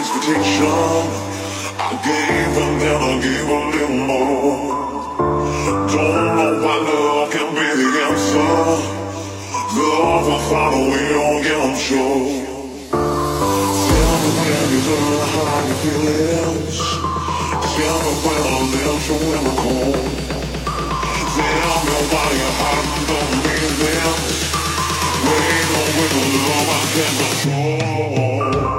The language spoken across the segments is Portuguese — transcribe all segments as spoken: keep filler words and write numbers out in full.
expectation. I gave and then I gave a little more. Don't know why love can be the answer. Love will find a way on you, I'm sure. Tell me when you learn how you feelings. Tell me when I live, so when I'm cold. Tell me why you're hiding from me then. Wait on with the love I can't control.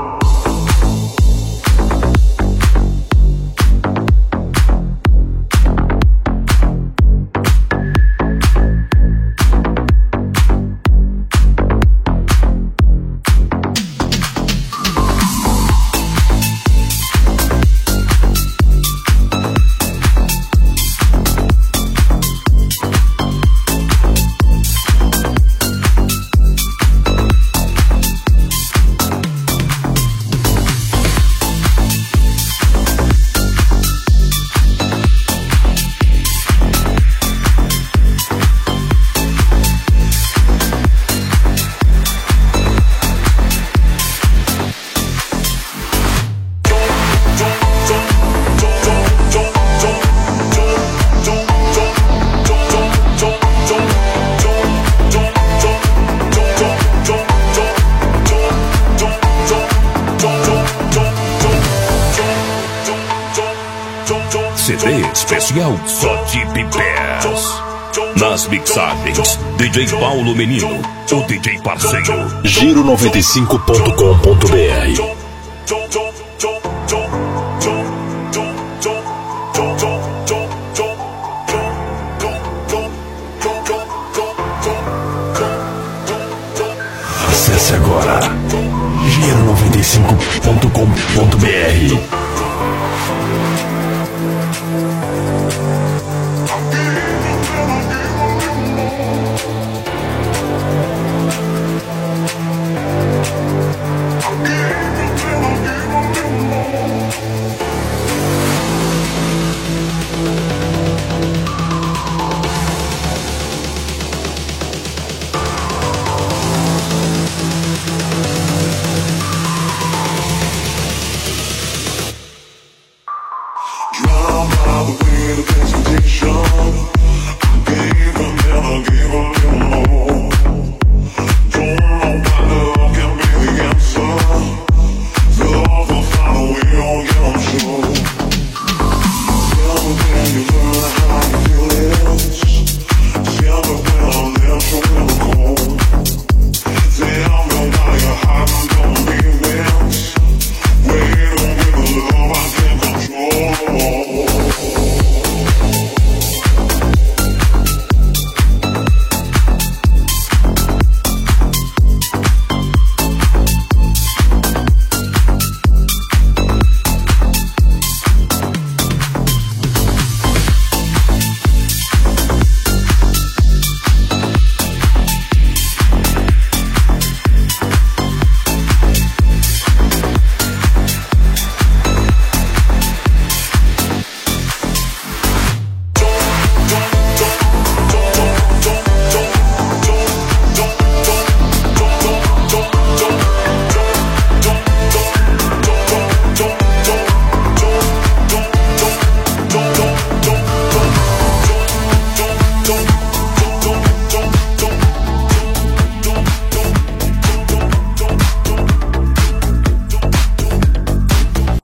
C D especial só de Bibés. Nas mixagens, D J Paulo Menino, o D J parceiro. Giro noventa e cinco ponto com ponto b r. Acesse agora giro noventa e cinco ponto com ponto b r.